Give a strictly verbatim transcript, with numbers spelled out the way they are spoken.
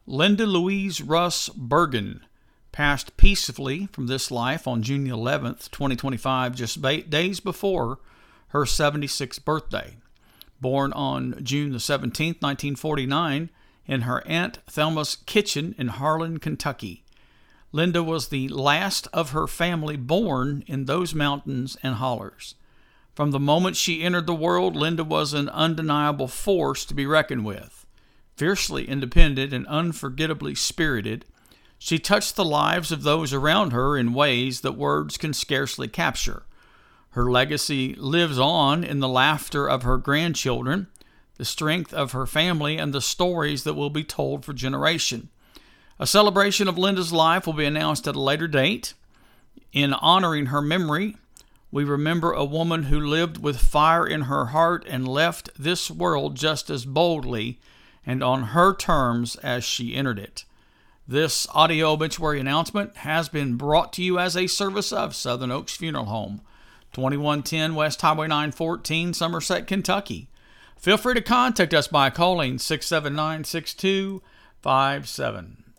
Linda Louise Russ Bergen passed peacefully from this life on June eleventh, twenty twenty-five, just days before her seventy-sixth birthday. Born on June the seventeenth, nineteen forty-nine, in her Aunt Thelma's kitchen in Harlan, Kentucky. Linda was the last of her family born in those mountains and hollers. From the moment she entered the world, Linda was an undeniable force to be reckoned with. Fiercely independent and unforgettably spirited, she touched the lives of those around her in ways that words can scarcely capture. Her legacy lives on in the laughter of her grandchildren, the strength of her family, and the stories that will be told for generations. A celebration of Linda's life will be announced at a later date. In honoring her memory, we remember a woman who lived with fire in her heart and left this world just as boldly and on her terms as she entered it. This audio obituary announcement has been brought to you as a service of Southern Oaks Funeral Home, twenty-one ten West Highway nine fourteen, Somerset, Kentucky. Feel free to contact us by calling six seven nine, six two five seven.